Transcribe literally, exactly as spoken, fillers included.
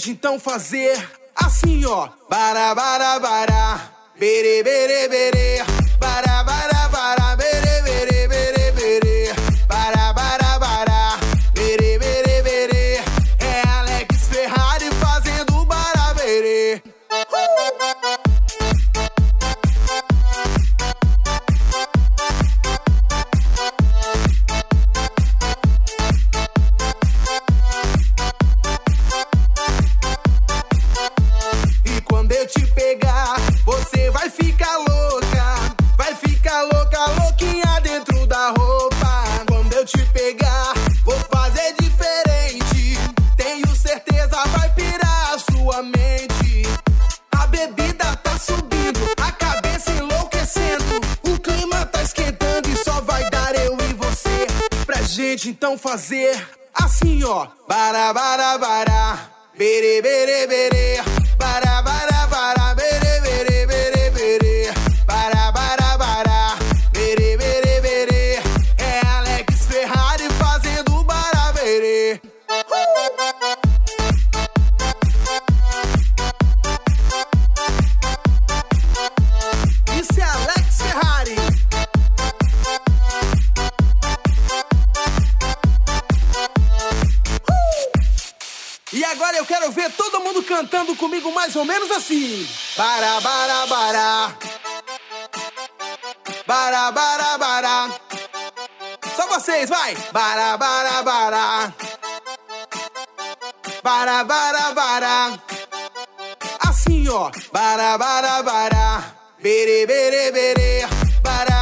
gente então fazer assim, ó. Bara, bara, bara, bere, bere, bere. Bara, bara, bara, bere, bere, bere, bere. Bara, bara, bara, bere, bere, bere. É Alex Ferrari fazendo bara, bere. E quando eu te pegar, você vai ficar louca. Vai ficar louca, louquinha dentro da roupa. Quando eu te pegar, vou fazer diferente. Tenho certeza, vai pirar a sua mente. A bebida tá subindo, a cabeça enlouquecendo. O clima tá esquentando e só vai dar eu e você. Pra gente então fazer assim, ó. Bara, bara, bara, bere, bere, bere. Bara, bara, bara, bere, bere, bere, bere. Bara, bara, bara, bere, bere, bere. É Alex Ferrari fazendo bara, bere. Isso é Alex Ferrari. E agora eu quero ver todo mundo cantando comigo mais ou menos assim. Bara, bara, bara. Bara, bara, bara. Só vocês, vai. Bara, bara, bara. Bara, bara, bara. Assim, ó. Bara, bara, bara. Bere, bere, bere. Bara,